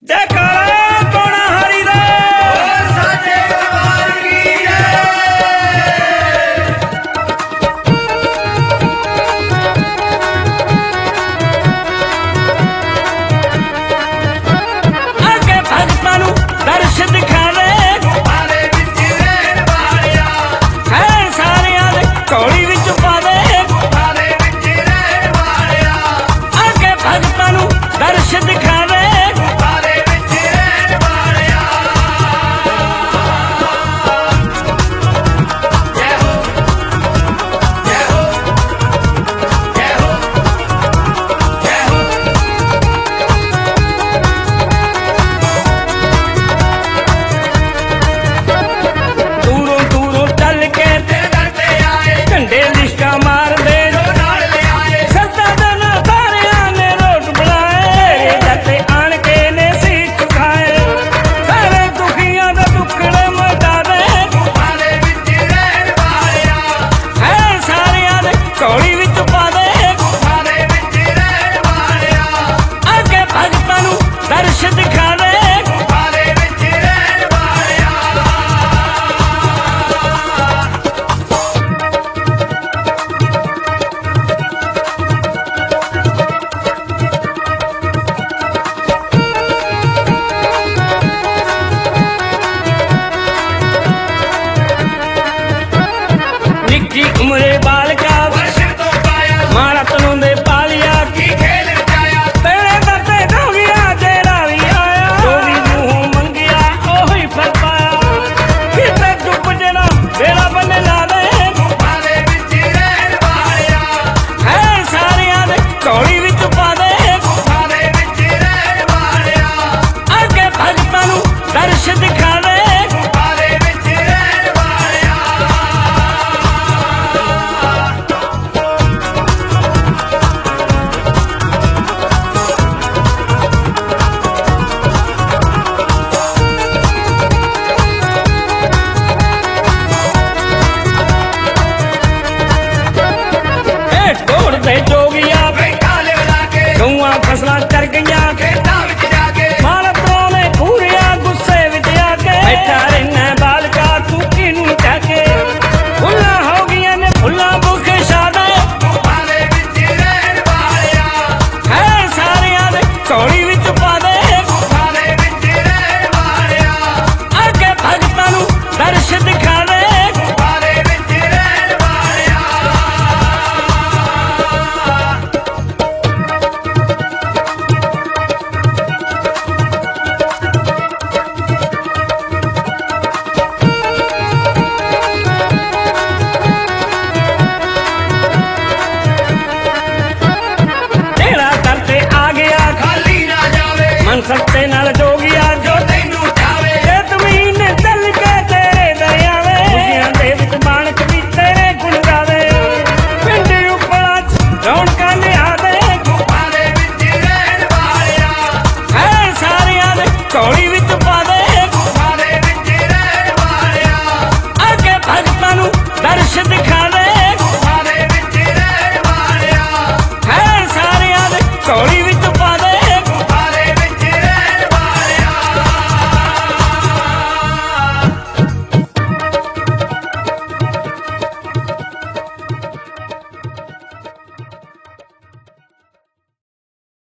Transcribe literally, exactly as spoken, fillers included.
जयकारा कोना हरि दा साचे दरबार की जय। आगे भगतां नूं दर्श दिखावे गुफारे विच रहण वालिया है सारियां दे कौड़ी विच पावे गुफारे विच रहण वालिया। आगे भगतां नूं दर्श दिखावे उमरे बालका मारा तनों दे पालिया की खेल रचाया तेरे दते डोगिया तेरा भी आया जो भी मुंह मंगिया ओही फल पाया किते डुब जेना तेरा बने ला दे गुफारे विच रहण वालिया है सारियां दे कौड़ी विच पा दे गुफारे विच रहण वालिया। आगे भगतां नूं दर्श दिखावे गुफारे विच रहण वालिया। जोगिया गौआं फसलां चर गईयां मालकों ने पूरिया गुस्से विच आके बैठा रहना बालका तू किनू जाके फुल्लां हो गईयां ने फुल्लां भुख शादा है सारियां दे कौड़ी विच पा दे आगे भगतां नूं दर्श दिखावे मन सकते नाल जो